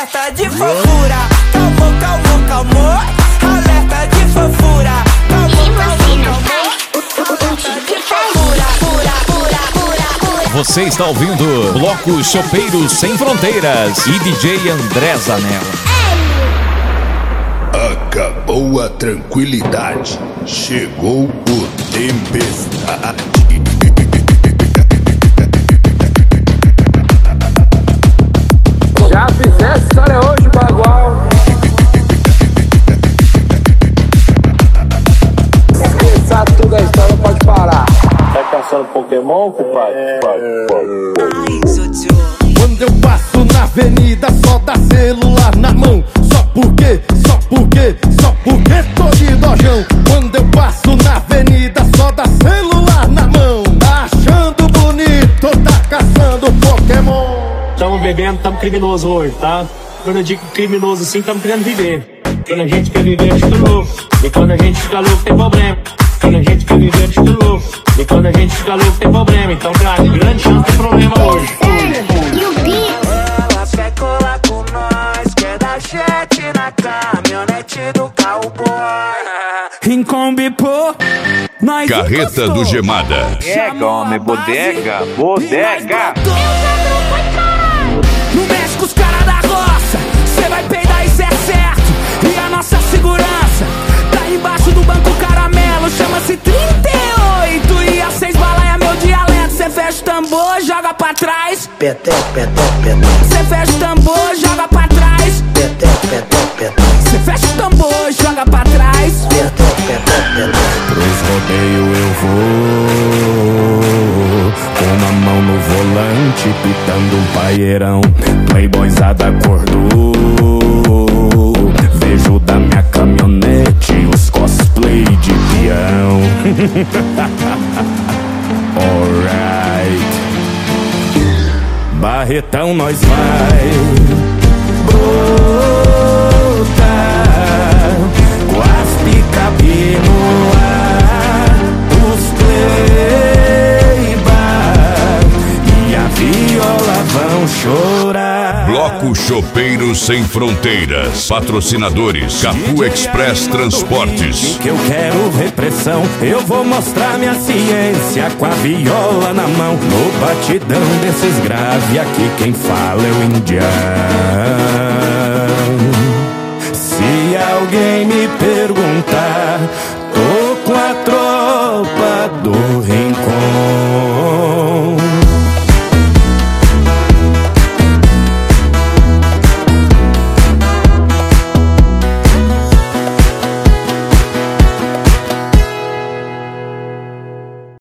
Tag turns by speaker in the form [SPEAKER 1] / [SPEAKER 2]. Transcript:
[SPEAKER 1] alerta de fofura. Calmou, calmou, calmou, alerta de fofura. Calmou, calmou, calmou, alerta de fofura. Pura, pura, pura, pura.
[SPEAKER 2] Você está ouvindo Bloco Chopeiros Sem Fronteiras e DJ André Zanella.
[SPEAKER 3] Acabou a tranquilidade, chegou o tempestade.
[SPEAKER 4] Já fizesse história hoje, bagual. Esqueça tudo a história, pode parar. Tá caçando Pokémon, compadre?
[SPEAKER 5] Quando eu passo na avenida, só dá celular na mão. Só porque tô de dojão. Quando eu passo na avenida, só dá celular na mão. Tá achando bonito, tá caçando Pokémon.
[SPEAKER 6] Tamo bebendo, tamo criminoso hoje, tá? Quando eu digo criminoso assim, tamo querendo viver. Quando a gente quer viver, a gente fica louco. E quando a gente fica louco, tem problema. Quando a gente quer viver, a gente fica louco. E quando a gente fica louco, tem problema. Então, cara, grande chance tem problema hoje.
[SPEAKER 1] Ela quer colar com nós, quer dar jet na caminhonete do cowboy. Em Kombi, pô, nós
[SPEAKER 3] Carreta do Gemada.
[SPEAKER 7] Bodega, homem, bodega, bodega.
[SPEAKER 1] Não mexe com os caras da roça, cê vai peidar, isso é certo. E a nossa segurança tá embaixo do banco caramelo. Chama-se 38 e a 6 bala é meu dialeto. Cê fecha o tambor, joga pra trás.
[SPEAKER 8] Peté, peté, peté.
[SPEAKER 1] Cê fecha o tambor, joga pra trás.
[SPEAKER 8] Peté, peté, peté.
[SPEAKER 1] Cê fecha o tambor, joga pra trás.
[SPEAKER 8] Peté, peté, peté.
[SPEAKER 5] Pros rodeios eu vou, com uma mão no volante, pitando um paieirão. Playboyzada acordou, vejo da minha caminhonete os cosplay de peão. Alright, Barretão nós vai brotar, com as picape no ar, os playbar e a viola vão chorar.
[SPEAKER 3] Bloco Chopeiros Sem Fronteiras. Patrocinadores Capu Express Transportes.
[SPEAKER 5] Que eu quero repressão, eu vou mostrar minha ciência com a viola na mão. No batidão desses grave, aqui quem fala é o indiano.